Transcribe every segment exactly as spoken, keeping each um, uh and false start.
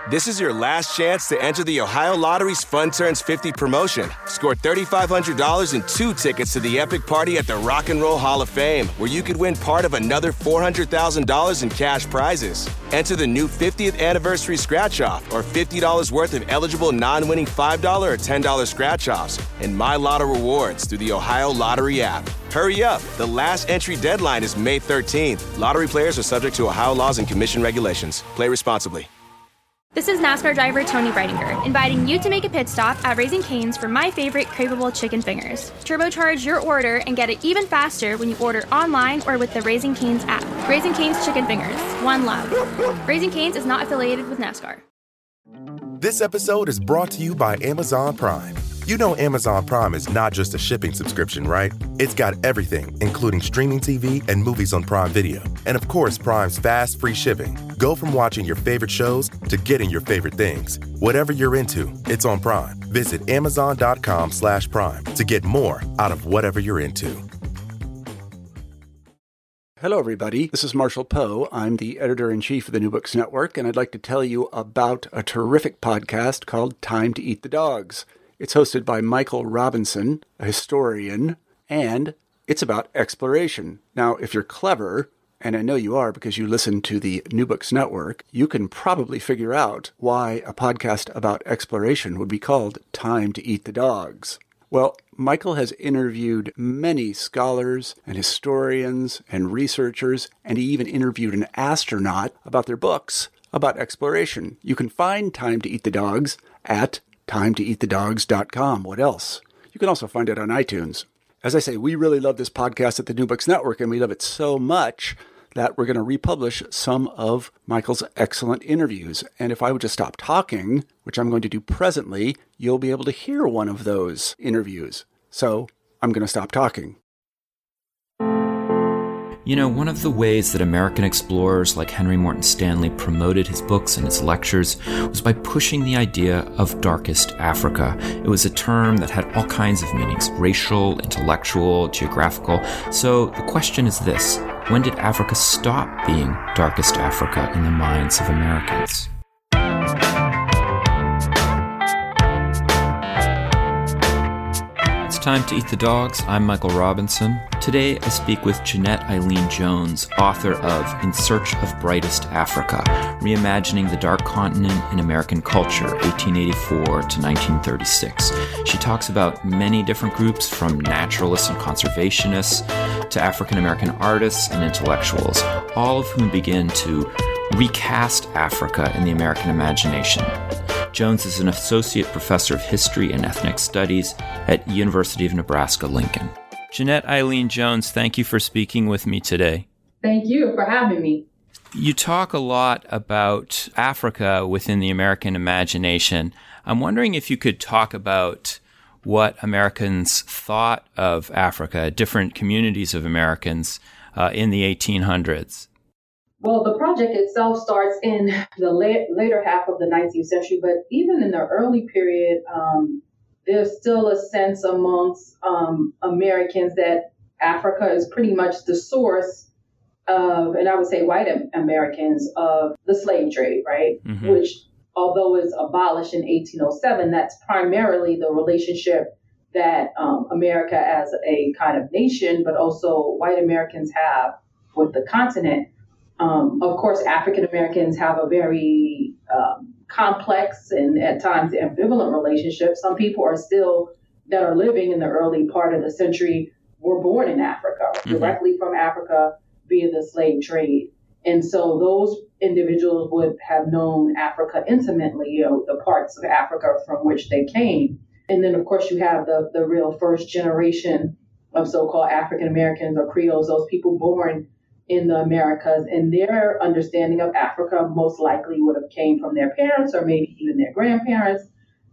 This is your last chance to enter the Ohio Lottery's Fun Turns fifty promotion. Score three thousand five hundred dollars and two tickets to the epic party at the Rock and Roll Hall of Fame, where you could win part of another four hundred thousand dollars in cash prizes. Enter the new fiftieth anniversary scratch-off or fifty dollars worth of eligible non-winning five dollars or ten dollars scratch-offs and My Lotto rewards through the Ohio Lottery app. Hurry up. The last entry deadline is May thirteenth. Lottery players are subject to Ohio laws and commission regulations. Play responsibly. This is NASCAR driver Tony Breidinger, inviting you to make a pit stop at Raising Cane's for my favorite craveable chicken fingers. Turbocharge your order and get it even faster when you order online or with the Raising Cane's app. Raising Cane's Chicken Fingers. One love. Raising Cane's is not affiliated with NASCAR. This episode is brought to you by Amazon Prime. You know Amazon Prime is not just a shipping subscription, right? It's got everything, including streaming T V and movies on Prime Video. And of course, Prime's fast, free shipping. Go from watching your favorite shows to getting your favorite things. Whatever you're into, it's on Prime. Visit amazon.com slash prime to get more out of whatever you're into. Hello, everybody. This is Marshall Poe. I'm the editor-in-chief of the New Books Network, and I'd like to tell you about a terrific podcast called Time to Eat the Dogs. It's hosted by Michael Robinson, a historian, and it's about exploration. Now, if you're clever, and I know you are because you listen to the New Books Network, you can probably figure out why a podcast about exploration would be called Time to Eat the Dogs. Well, Michael has interviewed many scholars and historians and researchers, and he even interviewed an astronaut about their books about exploration. You can find Time to Eat the Dogs at time to eat the dogs dot com. What else? You can also find it on iTunes. As I say, we really love this podcast at the New Books Network, and we love it so much that we're going to republish some of Michael's excellent interviews. And if I would just stop talking, which I'm going to do presently, you'll be able to hear one of those interviews. So I'm going to stop talking. You know, one of the ways that American explorers like Henry Morton Stanley promoted his books and his lectures was by pushing the idea of Darkest Africa. It was a term that had all kinds of meanings: racial, intellectual, geographical. So the question is this: when did Africa stop being Darkest Africa in the minds of Americans? Time to Eat the Dogs. I'm Michael Robinson. Today I speak with Jeanette Eileen Jones, author of In Search of Brightest Africa, Reimagining the Dark Continent in American Culture, eighteen eighty-four to nineteen thirty-six. She talks about many different groups, from naturalists and conservationists to African American artists and intellectuals, all of whom begin to recast Africa in the American imagination. Jones is an associate professor of history and ethnic studies at University of Nebraska-Lincoln. Jeanette Eileen Jones, thank you for speaking with me today. Thank you for having me. You talk a lot about Africa within the American imagination. I'm wondering if you could talk about what Americans thought of Africa, different communities of Americans uh, in the eighteen hundreds. Well, the project itself starts in the la- later half of the nineteenth century, but even in the early period, um, there's still a sense amongst um, Americans that Africa is pretty much the source of, and I would say white Americans, of the slave trade, right? Mm-hmm. Which, although it's abolished in eighteen oh seven, that's primarily the relationship that um, America as a kind of nation, but also white Americans have with the continent. Um, of course, African Americans have a very um, complex and at times ambivalent relationship. Some people are still, that are living in the early part of the century, were born in Africa, mm-hmm. directly from Africa via the slave trade. And so those individuals would have known Africa intimately, you know, the parts of Africa from which they came. And then, of course, you have the, the real first generation of so-called African Americans or Creoles, those people born in the Americas, and their understanding of Africa most likely would have came from their parents or maybe even their grandparents.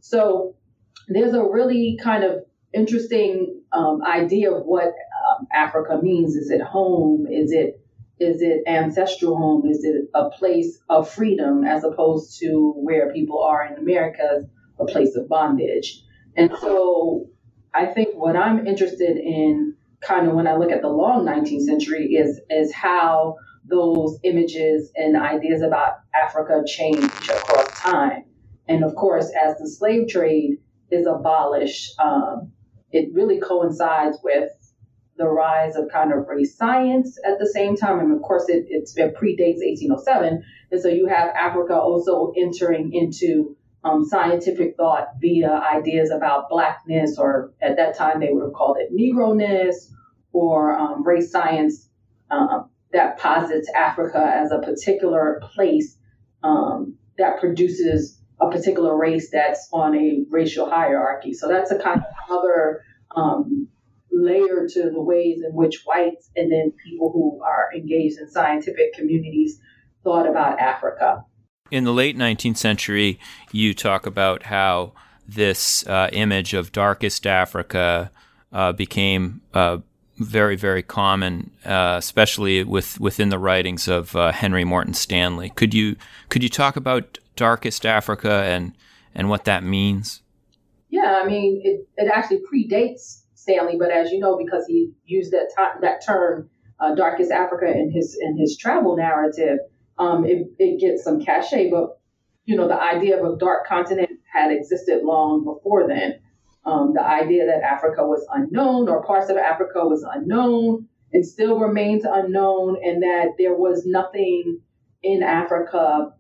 So there's a really kind of interesting um, idea of what um, Africa means. Is it home? Is it is it ancestral home? Is it a place of freedom as opposed to where people are in America, a place of bondage? And so I think what I'm interested in kind of when I look at the long nineteenth century is is how those images and ideas about Africa change across time. And of course, as the slave trade is abolished, um, it really coincides with the rise of kind of race science at the same time. And of course, it, it, it predates eighteen oh seven. And so you have Africa also entering into um, scientific thought via ideas about Blackness, or at that time they would have called it Negroness, or um, race science uh, that posits Africa as a particular place um, that produces a particular race that's on a racial hierarchy. So that's a kind of other um, layer to the ways in which whites and then people who are engaged in scientific communities thought about Africa. In the late nineteenth century, you talk about how this uh, image of darkest Africa uh, became uh, very, very common, uh, especially with within the writings of uh, Henry Morton Stanley. Could you could you talk about darkest Africa and and what that means? Yeah, I mean, it, it actually predates Stanley, but as you know, because he used that t- that term, uh, darkest Africa, in his in his travel narrative, um, it, it gets some cachet. But you know, the idea of a dark continent had existed long before then. Um, the idea that Africa was unknown, or parts of Africa was unknown and still remains unknown, and that there was nothing in Africa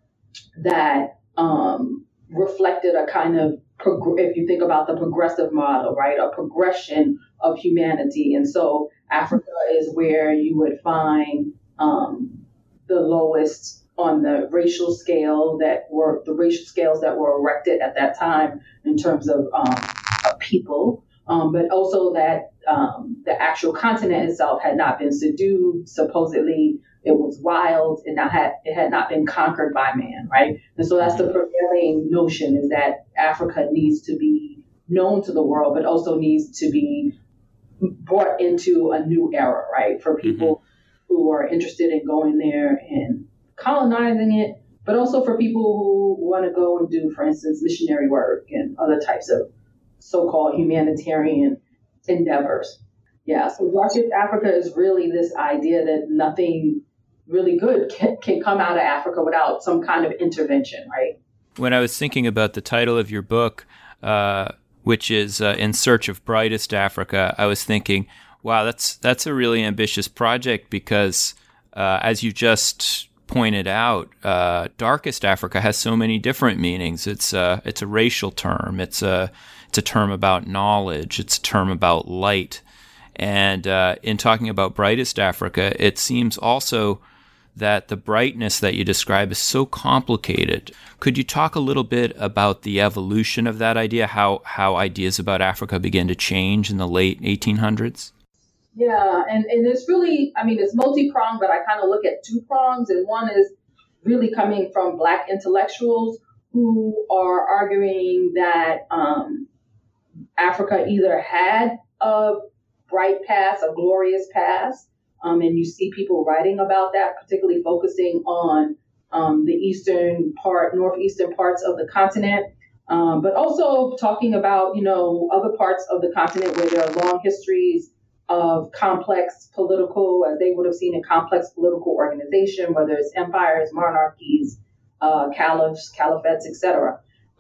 that um, reflected a kind of, prog- if you think about the progressive model, right, a progression of humanity. And so Africa is where you would find um, the lowest on the racial scale that were the racial scales that were erected at that time in terms of um, people, um, but also that um, the actual continent itself had not been subdued. Supposedly, it was wild and not had it had not been conquered by man, right? And so that's the prevailing notion, is that Africa needs to be known to the world, but also needs to be brought into a new era, right? For people mm-hmm. who are interested in going there and colonizing it, but also for people who want to go and do, for instance, missionary work and other types of so-called humanitarian endeavors. Yeah, so Darkest Africa is really this idea that nothing really good can, can come out of Africa without some kind of intervention, right? When I was thinking about the title of your book, uh, which is uh, In Search of Brightest Africa, I was thinking, wow, that's that's a really ambitious project because, uh, as you just pointed out, uh, Darkest Africa has so many different meanings. It's a, it's a racial term. It's a it's a term about knowledge. It's a term about light. And uh, in talking about Brightest Africa, it seems also that the brightness that you describe is so complicated. Could you talk a little bit about the evolution of that idea, how how ideas about Africa began to change in the late eighteen hundreds? Yeah, and, and it's really, I mean, it's multi-pronged, but I kind of look at two prongs. And one is really coming from Black intellectuals who are arguing that um, Africa either had a bright past, a glorious past, um, and you see people writing about that, particularly focusing on um, the eastern part, northeastern parts of the continent, um, but also talking about, you know, other parts of the continent where there are long histories of complex political, as they would have seen a complex political organization, whether it's empires, monarchies, uh, caliphs, caliphates, et cetera.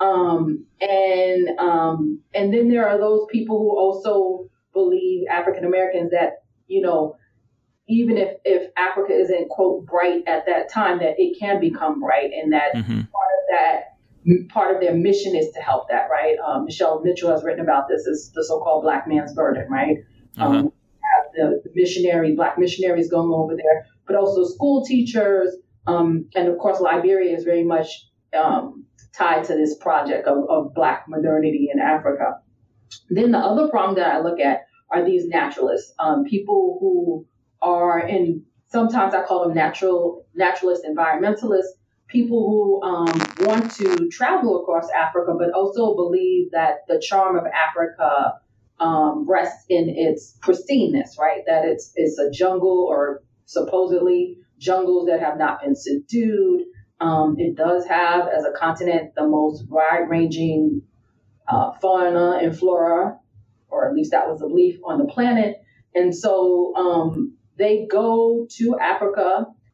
Um, and um, and then there are those people who also believe, African Americans, that, you know, even if, if Africa isn't, quote, bright at that time, that it can become bright, and that mm-hmm. part of that, part of their mission is to help that, right? Um, Michelle Mitchell has written about this as the so-called Black man's burden, right? Uh-huh. Um, the, the missionary, Black missionaries going over there, but also school teachers. Um, and of course, Liberia is very much um, tied to this project of, of Black modernity in Africa. Then the other prong that I look at are these naturalists, um, people who are, and sometimes I call them natural naturalist environmentalists, people who um, want to travel across Africa, but also believe that the charm of Africa Um, rests in its pristineness, right? That it's it's a jungle, or supposedly jungles that have not been subdued. Um, it does have, as a continent, the most wide-ranging uh, fauna and flora, or at least that was the belief on the planet. And so um, they go to Africa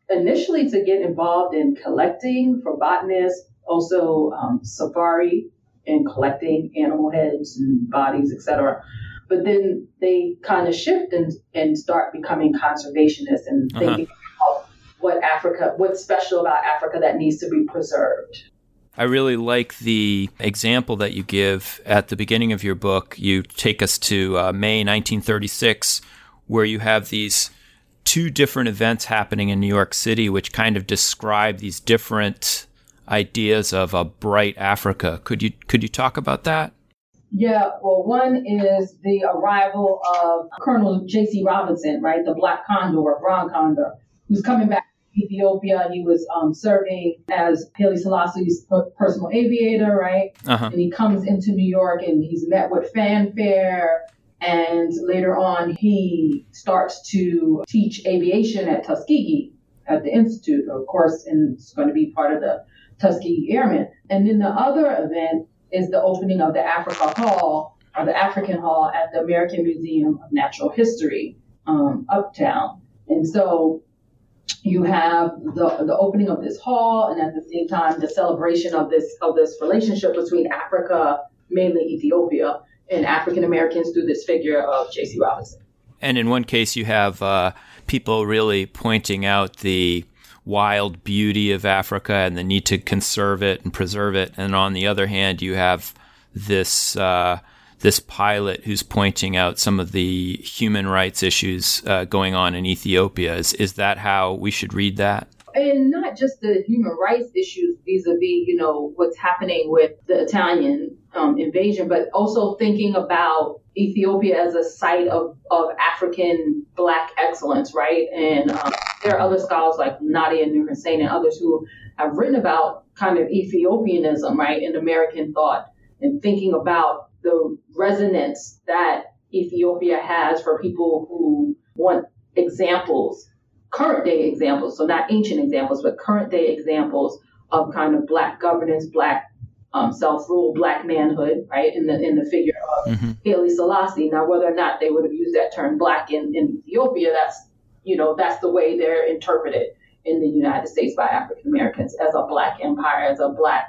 initially to get involved in collecting for botanists, also um, safari and collecting animal heads and bodies, et cetera. But then they kind of shift and, and start becoming conservationists and uh-huh. thinking about what Africa, what's special about Africa that needs to be preserved. I really like the example that you give at the beginning of your book. You take us to uh, May nineteen thirty-six, where you have these two different events happening in New York City, which kind of describe these different ideas of a bright Africa. Could you could you talk about that? Yeah, well, one is the arrival of Colonel J C Robinson, right, the Black Condor, Brown Condor, who's coming back to Ethiopia. He was um, serving as Haile Selassie's personal aviator, right? Uh-huh. And he comes into New York and he's met with fanfare. And later on, he starts to teach aviation at Tuskegee at the Institute, of course, and it's going to be part of the Tuskegee Airmen. And then the other event is the opening of the Africa Hall, or the African Hall at the American Museum of Natural History, um, uptown. And so you have the the opening of this hall, and at the same time, the celebration of this of this relationship between Africa, mainly Ethiopia, and African Americans through this figure of J C Robinson. And in one case, you have uh, people really pointing out the wild beauty of Africa and the need to conserve it and preserve it. And on the other hand, you have this uh, this pilot who's pointing out some of the human rights issues uh, going on in Ethiopia. Is, is that how we should read that? And not just the human rights issues vis-a-vis, you know, what's happening with the Italian um, invasion, but also thinking about Ethiopia as a site of, of African Black excellence, right? And um, there are other scholars like Nadia Nur-Hussein and others who have written about kind of Ethiopianism, right, in American thought, and thinking about the resonance that Ethiopia has for people who want examples, current day examples, so not ancient examples, but current day examples of kind of Black governance, Black um, self-rule, Black manhood, right, in the in the figure of mm-hmm. Haile Selassie. Now, whether or not they would have used that term Black in, in Ethiopia, that's, you know, that's the way they're interpreted in the United States by African Americans, as a Black empire, as a Black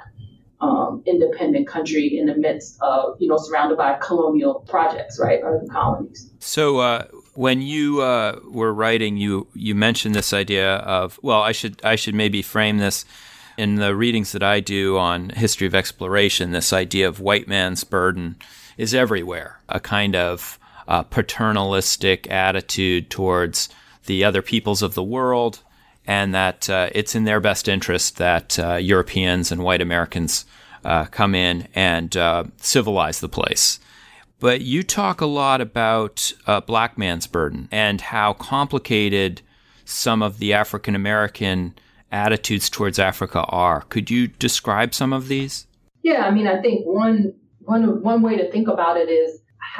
um, independent country in the midst of, you know, surrounded by colonial projects, right, or the colonies. So uh, when you uh, were writing, you you mentioned this idea of, well, I should I should maybe frame this in the readings that I do on history of exploration. This idea of white man's burden is everywhere, a kind of uh, paternalistic attitude towards the other peoples of the world, and that uh, it's in their best interest that uh, Europeans and white Americans uh, come in and uh, civilize the place. But you talk a lot about uh, Black man's burden and how complicated some of the African American attitudes towards Africa are. Could you describe some of these? Yeah, I mean, I think one one one way to think about it is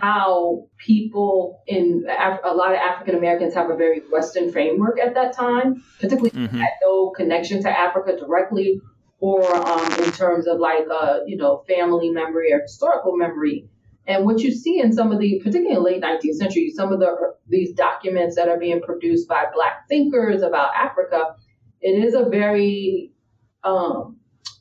how people in Af- a lot of African Americans have a very Western framework at that time, particularly mm-hmm. had no connection to Africa directly, or um, in terms of like uh, you know, family memory or historical memory. And what you see in some of the, particularly in the late nineteenth century, some of the these documents that are being produced by Black thinkers about Africa, it is a very um,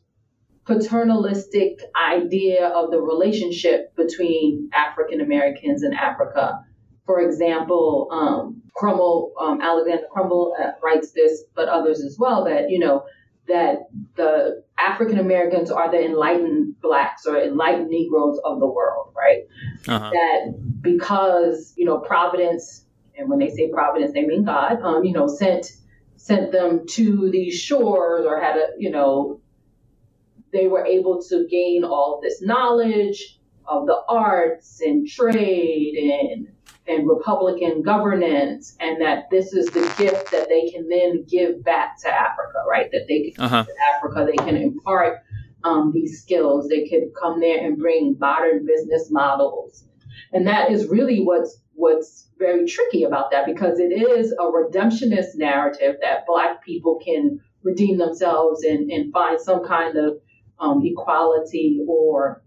paternalistic idea of the relationship between African Americans and Africa. For example, um, Crummell, um, Alexander Crummell uh, writes this, but others as well, that, you know, that the African Americans are the enlightened Blacks or enlightened Negroes of the world, right? Uh-huh. That because, you know, Providence, and when they say Providence, they mean God, um, you know, sent sent them to these shores, or had a, you know, they were able to gain all of this knowledge of the arts and trade and and Republican governance, and that this is the gift that they can then give back to Africa, right? That they can uh-huh. give to Africa, they can impart um, these skills. They could come there and bring modern business models. And that is really what's what's very tricky about that, because it is a redemptionist narrative that Black people can redeem themselves and, and find some kind of um, equality or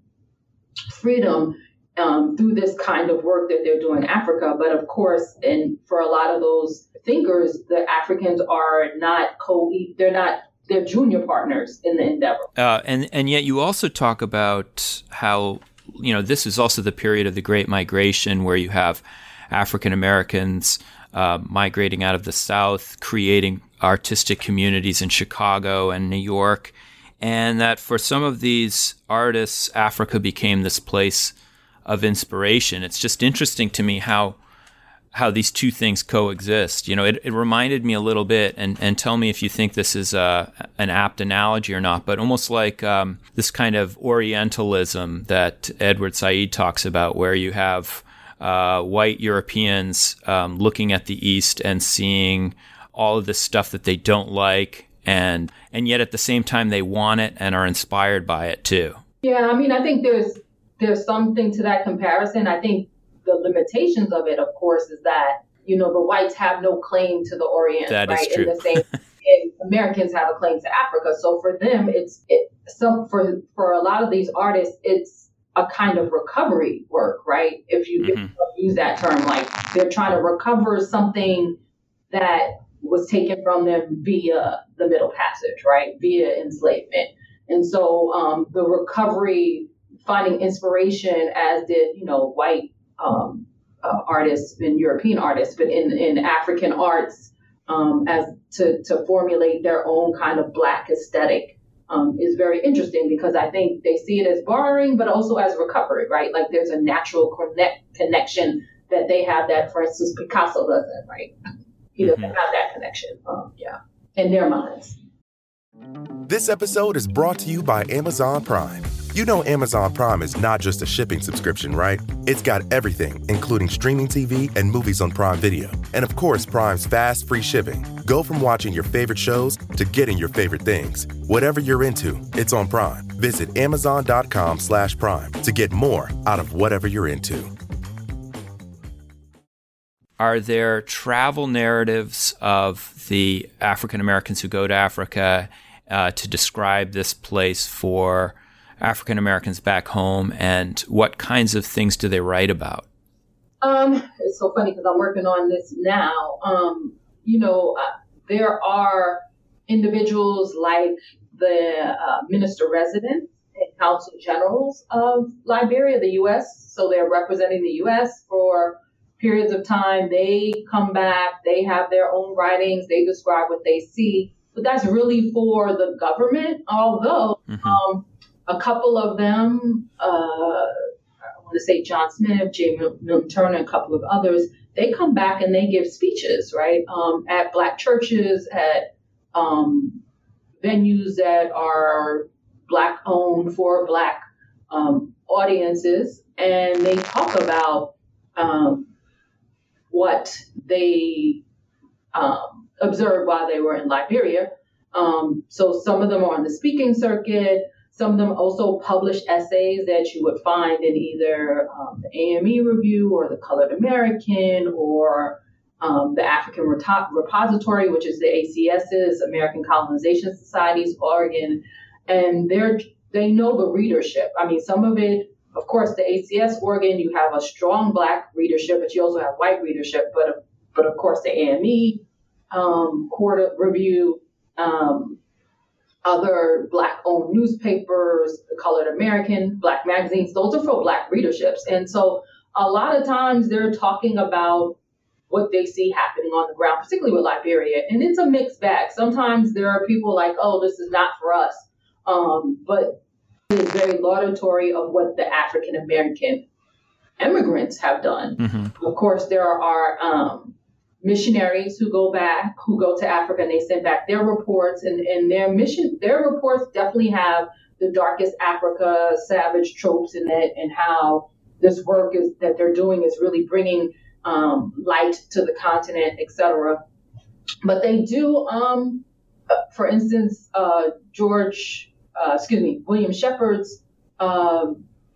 freedom um, through this kind of work that they're doing in Africa. But of course, and for a lot of those thinkers, the Africans are not co, they're not, they're junior partners in the endeavor. Uh, and, and yet you also talk about how, you know, this is also the period of the Great Migration where you have African Americans uh, migrating out of the South, creating artistic communities in Chicago and New York, and that for some of these artists, Africa became this place of inspiration. It's just interesting to me how how these two things coexist. You know, it, it reminded me a little bit, and, and tell me if you think this is a, an apt analogy or not, but almost like um, this kind of Orientalism that Edward Said talks about, where you have uh, white Europeans um, looking at the East and seeing all of this stuff that they don't like, and and yet at the same time they want it and are inspired by it too. Yeah, I mean, I think there's there's something to that comparison. I think the limitations of it, of course, is that, you know, the whites have no claim to the Orient, that right? Is true. In the same, and Americans have a claim to Africa. So for them, it's it, some for for a lot of these artists, it's a kind of recovery work, right? If you mm-hmm. use that term, like they're trying to recover something that was taken from them via the Middle Passage, right? Via enslavement. And so um, the recovery, finding inspiration, as did, you know, white um, uh, artists and European artists, but in, in African arts, um, as to, to formulate their own kind of Black aesthetic um, is very interesting, because I think they see it as borrowing, but also as recovery, right? Like there's a natural connect, connection that they have that, for instance, Picasso doesn't, right? He doesn't mm-hmm. have that connection, um, yeah, in their minds. This episode is brought to you by Amazon Prime. You know Amazon Prime is not just a shipping subscription, right? It's got everything, including streaming T V and movies on Prime Video. And of course, Prime's fast, free shipping. Go from watching your favorite shows to getting your favorite things. Whatever you're into, it's on Prime. Visit amazon.com slash prime to get more out of whatever you're into. Are there travel narratives of the African Americans who go to Africa uh, to describe this place for African Americans back home, and what kinds of things do they write about? Um, it's so funny because I'm working on this now. Um, you know, uh, there are individuals like the uh, minister residents and council generals of Liberia, the U S. So they're representing the U S for periods of time. They come back, they have their own writings, they describe what they see, but that's really for the government. Although mm-hmm. um, a couple of them, uh, I want to say John Smith, J. Milton Turner, and a couple of others, they come back and they give speeches, right, um, at Black churches, at um, venues that are Black owned for Black um, audiences, and they talk about um, what they um, observed while they were in Liberia. Um, so some of them are on the speaking circuit. Some of them also publish essays that you would find in either um, the A M E Review or the Colored American or um, the African Repository, which is the A C S's, American Colonization Society's organ. And they're, they know the readership. I mean, some of it, of course, the A C S organ, you have a strong Black readership, but you also have white readership. But, but of course, the A M E um, Court Review, um, other Black-owned newspapers, the Colored American, Black magazines, those are for Black readerships. And so a lot of times they're talking about what they see happening on the ground, particularly with Liberia. And it's a mixed bag. Sometimes there are people like, oh, this is not for us. Um, but it's very laudatory of what the African American immigrants have done. Mm-hmm. Of course, there are um, missionaries who go back, who go to Africa, and they send back their reports, and, and their mission, their reports definitely have the darkest Africa savage tropes in it, and how this work is that they're doing is really bringing um, light to the continent, et cetera. But they do, um, uh, for instance, uh, George, uh, excuse me, William Shepard's uh,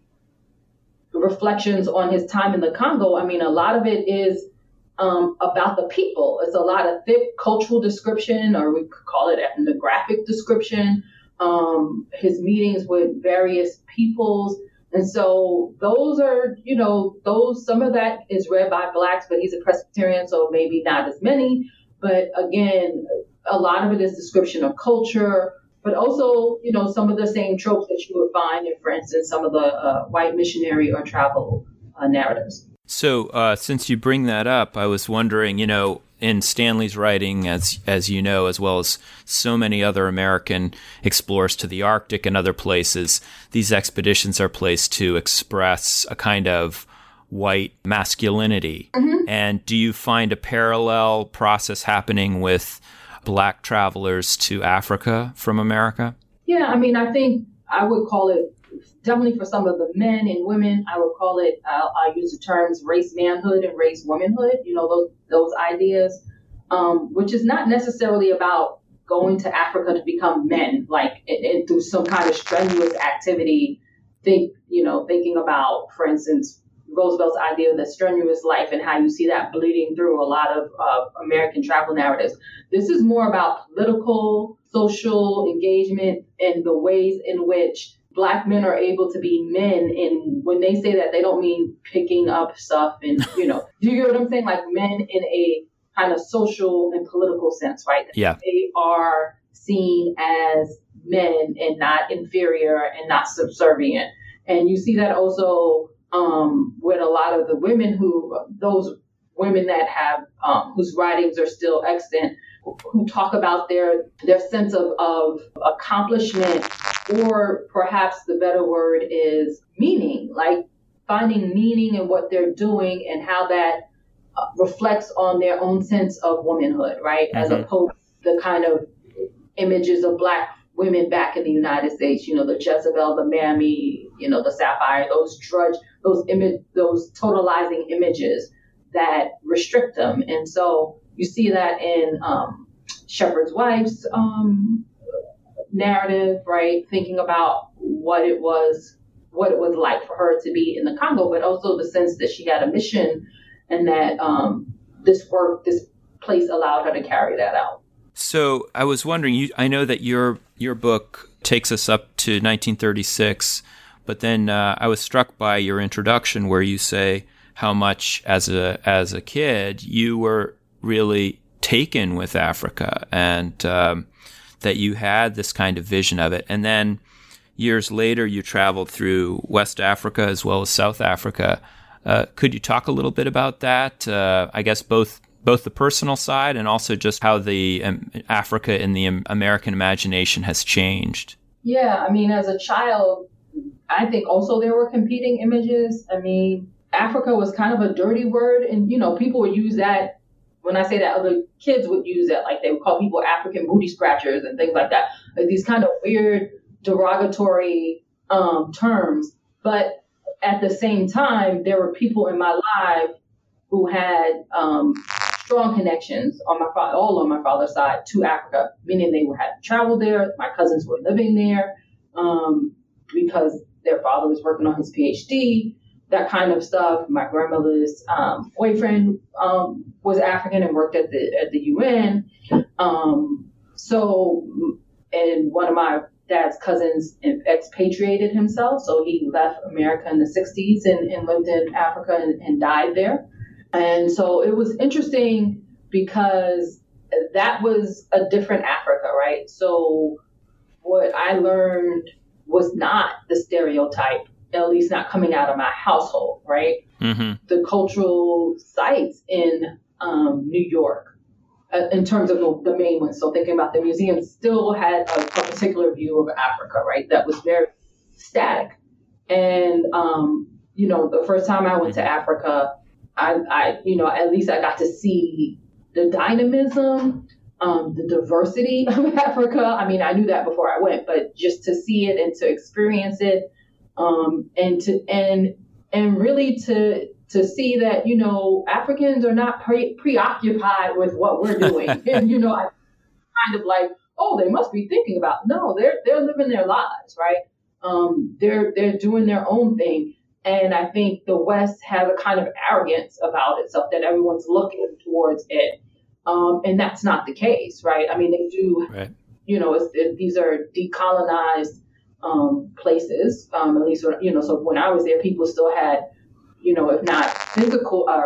reflections on his time in the Congo. I mean, a lot of it is Um, about the people. It's a lot of thick cultural description, or we could call it ethnographic description, um, his meetings with various peoples. And so those are, you know, those, some of that is read by Blacks, but he's a Presbyterian, so maybe not as many. But again, a lot of it is description of culture, but also, you know, some of the same tropes that you would find in, for instance, some of the uh, white missionary or travel uh, narratives. So uh, since you bring that up, I was wondering, you know, in Stanley's writing, as as you know, as well as so many other American explorers to the Arctic and other places, these expeditions are placed to express a kind of white masculinity. Mm-hmm. And do you find a parallel process happening with Black travelers to Africa from America? Yeah, I mean, I think I would call it, definitely for some of the men and women, I would call it, uh, I use the terms race manhood and race womanhood, you know, those those ideas, um, which is not necessarily about going to Africa to become men, like and, and through some kind of strenuous activity, think, you know, thinking about, for instance, Roosevelt's idea of the strenuous life and how you see that bleeding through a lot of uh, American travel narratives. This is more about political, social engagement and the ways in which Black men are able to be men. And when they say that, they don't mean picking up stuff and, you know, do you get what I'm saying? Like men in a kind of social and political sense, right? Yeah. They are seen as men and not inferior and not subservient. And you see that also um, with a lot of the women who, those women that have, um, whose writings are still extant, who talk about their their sense of, of accomplishment, or perhaps the better word is meaning, like finding meaning in what they're doing and how that uh, reflects on their own sense of womanhood, right? Mm-hmm. As opposed to the kind of images of Black women back in the United States, you know, the Jezebel, the Mammy, you know, the Sapphire, those drudge, those image, those totalizing images that restrict them. And so you see that in um, Shepherd's Wife's um, narrative, right? Thinking about what it was, what it was like for her to be in the Congo, but also the sense that she had a mission and that um, this work, this place allowed her to carry that out. So I was wondering, you, I know that your your book takes us up to nineteen thirty-six, but then uh, I was struck by your introduction where you say how much as a as a kid you were really taken with Africa and um, that you had this kind of vision of it. And then years later, you traveled through West Africa as well as South Africa. Uh, could you talk a little bit about that? Uh, I guess both both the personal side and also just how the um, Africa in the um, American imagination has changed. Yeah, I mean, as a child, I think also there were competing images. I mean, Africa was kind of a dirty word, and, you know, people would use that. When I say that, other kids would use that, like they would call people African booty scratchers and things like that, like these kind of weird derogatory um, terms. But at the same time, there were people in my life who had um, strong connections on my fa- all on my father's side to Africa, meaning they were had traveled there. My cousins were living there um, because their father was working on his P H D. That kind of stuff. My grandmother's um, boyfriend um, was African and worked at the at the U N. Um, so, and one of my dad's cousins expatriated himself, so he left America in the sixties and, and lived in Africa and, and died there. And so it was interesting because that was a different Africa, right? So what I learned was not the stereotype, at least not coming out of my household, right? Mm-hmm. The cultural sites in um, New York, uh, in terms of the, the main ones. So thinking about the museum, still had a, a particular view of Africa, right? That was very static. And, um, you know, the first time I went to Africa, I, I, you know, at least I got to see the dynamism, um, the diversity of Africa. I mean, I knew that before I went, but just to see it and to experience it, Um, and to and and really to to see that, you know, Africans are not pre- preoccupied with what we're doing. And, you know, I kind of like, oh, they must be thinking about, no, they're they're living their lives, right? Um, they're they're doing their own thing. And I think the West has a kind of arrogance about itself that everyone's looking towards it. Um, and that's not the case, right? I mean, they do, right. you know, it's, it, these are decolonized Um, places, um, at least, you know, so when I was there, people still had, you know, if not physical or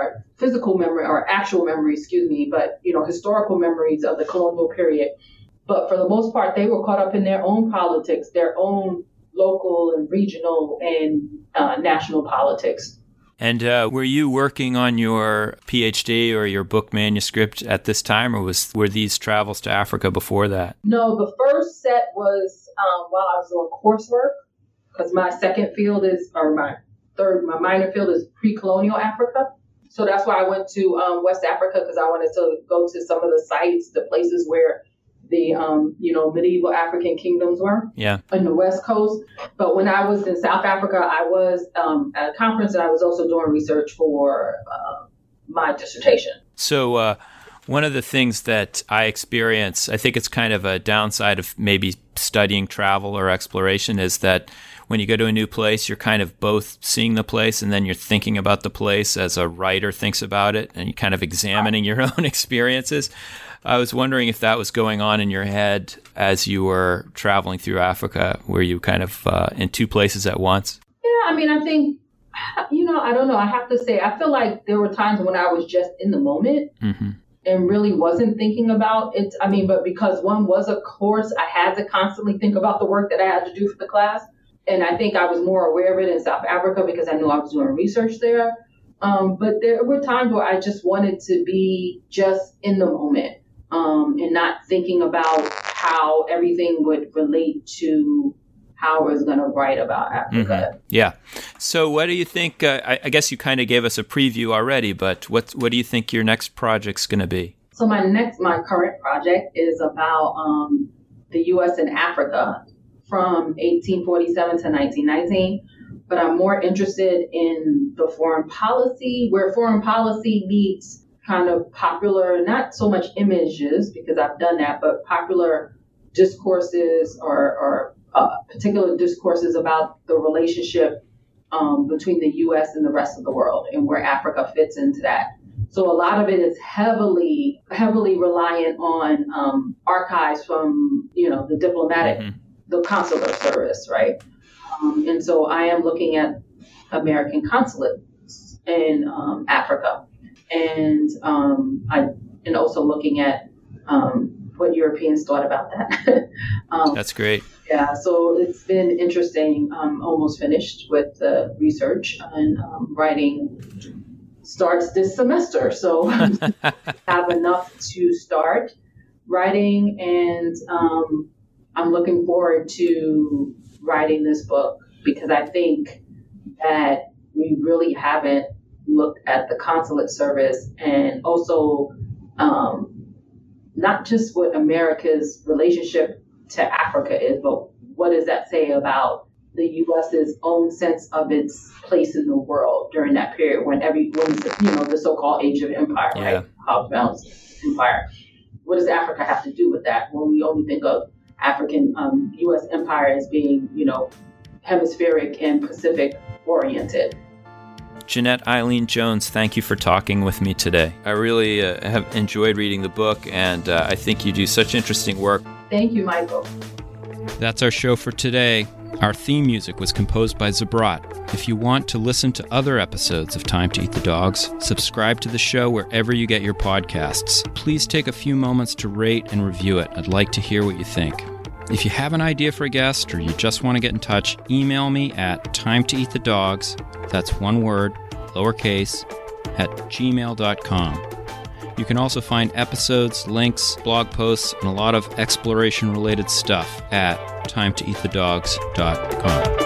physical memory or actual memory, excuse me, but, you know, historical memories of the colonial period. But for the most part, they were caught up in their own politics, their own local and regional and uh, national politics. And uh, were you working on your PhD or your book manuscript at this time, or was were these travels to Africa before that? No, the first set was um, while I was doing coursework, because my second field is, or my third, my minor field is pre-colonial Africa. So that's why I went to um, West Africa, because I wanted to go to some of the sites, the places where the, um, you know, medieval African kingdoms were yeah. on the West Coast. But when I was in South Africa, I was um, at a conference and I was also doing research for uh, my dissertation. So uh, one of the things that I experience, I think it's kind of a downside of maybe studying travel or exploration, is that when you go to a new place, you're kind of both seeing the place and then you're thinking about the place as a writer thinks about it, and you're kind of examining your own experiences. I was wondering if that was going on in your head as you were traveling through Africa. Were you kind of uh, in two places at once? Yeah, I mean, I think, you know, I don't know. I have to say, I feel like there were times when I was just in the moment mm-hmm. and really wasn't thinking about it. I mean, but because one was a course, I had to constantly think about the work that I had to do for the class. And I think I was more aware of it in South Africa because I knew I was doing research there. Um, but there were times where I just wanted to be just in the moment. Um, and not thinking about how everything would relate to how I was going to write about Africa. Mm-hmm. Yeah. So what do you think, uh, I, I guess you kind of gave us a preview already, but what what do you think your next project's going to be? So my next, my current project is about um, the U S and Africa from eighteen forty-seven to nineteen nineteen. But I'm more interested in the foreign policy, where foreign policy meets kind of popular, not so much images, because I've done that, but popular discourses or, or uh, particular discourses about the relationship um, between the U S and the rest of the world and where Africa fits into that. So a lot of it is heavily, heavily reliant on um, archives from, you know, the diplomatic, mm-hmm. the consular service, right? Um, and so I am looking at American consulates in um, Africa. And um, I and also looking at um, what Europeans thought about that. um, That's great. Yeah, so it's been interesting. I'm almost finished with the research, and um, writing starts this semester. So I have enough to start writing, and um, I'm looking forward to writing this book because I think that we really haven't looked at the consulate service and also um, not just what America's relationship to Africa is, but what does that say about the U S's own sense of its place in the world during that period when every, when the, you know, the so-called Age of Empire, yeah. right? Hobbes Empire. What does Africa have to do with that when we only think of African um, U S empire as being, you know, hemispheric and Pacific oriented? Jeanette Eileen Jones, thank you for talking with me today. I really uh, have enjoyed reading the book, and uh, I think you do such interesting work. Thank you, Michael. That's our show for today. Our theme music was composed by Zabrat. If you want to listen to other episodes of Time to Eat the Dogs, subscribe to the show wherever you get your podcasts. Please take a few moments to rate and review it. I'd like to hear what you think. If you have an idea for a guest or you just want to get in touch, email me at timetoeatthedogs, that's one word, lowercase, at gmail dot com. You can also find episodes, links, blog posts, and a lot of exploration-related stuff at timetoeatthedogs dot com.